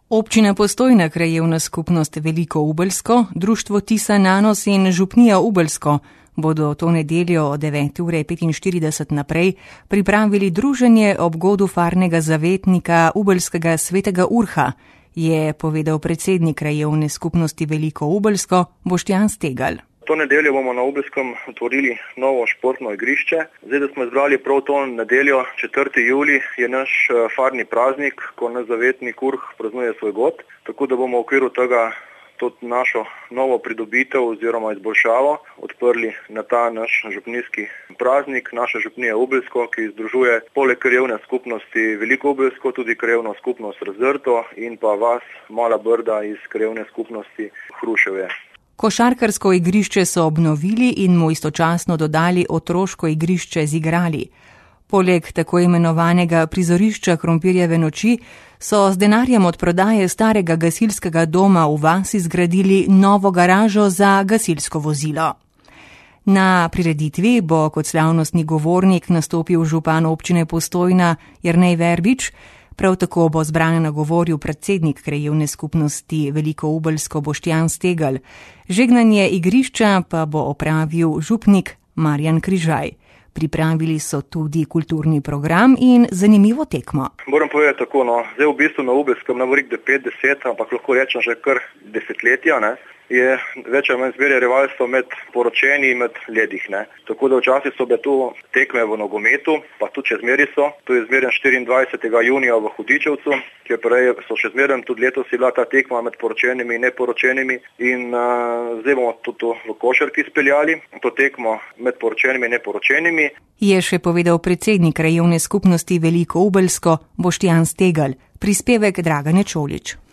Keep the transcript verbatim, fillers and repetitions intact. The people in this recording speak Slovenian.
Občina Postojna, krajevna skupnost Veliko Ubelsko, društvo Tisa Nanos in župnija Ubelsko bodo to nedeljo od devete ure petinštirideset naprej pripravili druženje ob godu farnega zavetnika ubelskega svetega Urha, je povedal predsednik krajevne skupnosti Veliko Ubelsko Boštjan Stegal. To nedeljo bomo na Ubelskem otvorili novo športno igrišče. Zdaj, da smo izbrali prav to nedeljo, četrti julij, je naš farni praznik, ko naš zavetnik Urh praznuje svoj god. Tako da bomo v okviru tega tudi našo novo pridobitev oziroma izboljšavo odprli na ta naš župnijski praznik, naša župnija Ubelsko, ki združuje poleg krajevne skupnosti Veliko Ubelsko tudi krajevno skupnost Razdrto in pa vas Mala Brda iz krajevne skupnosti Hruševje. Košarkarsko igrišče so obnovili in mu istočasno dodali otroško igrišče z igrali. Poleg tako imenovanega prizorišča Krompirjeve noči so z denarjem od prodaje starega gasilskega doma v vasi zgradili novo garažo za gasilsko vozilo. Na prireditvi bo kot slavnostni govornik nastopil župan občine Postojna Jernej Verbič. Prav tako bo zbrane nagovoril predsednik krajevne skupnosti Veliko Ubelsko Boštjan Stegal. Žegnanje igrišča pa bo opravil župnik Marjan Križaj. Pripravili so tudi kulturni program in zanimivo tekmo. Moram povedati tako, no, zdaj v bistvu na Ubelskem, ne bo rekel pet deset, ampak lahko rečem že kar desetletja, ne, je več ali manj zmeraj rivalstvo med poročeni in med ledih, ne. Tako da včasih so bile tu tekme v nogometu, pa tudi še zmeraj so. To je zmeraj štiriindvajsetega junija v Hudičevcu, ki prej so še zmeraj tudi letos bila ta tekma med poročenimi in neporočenimi. In uh, zdaj bomo tudi v košarki speljali to tekmo med poročenimi in neporočenimi. Je še povedal predsednik krajevne skupnosti Veliko Ubelsko Boštjan Stegal, prispevek Dragane Čolič.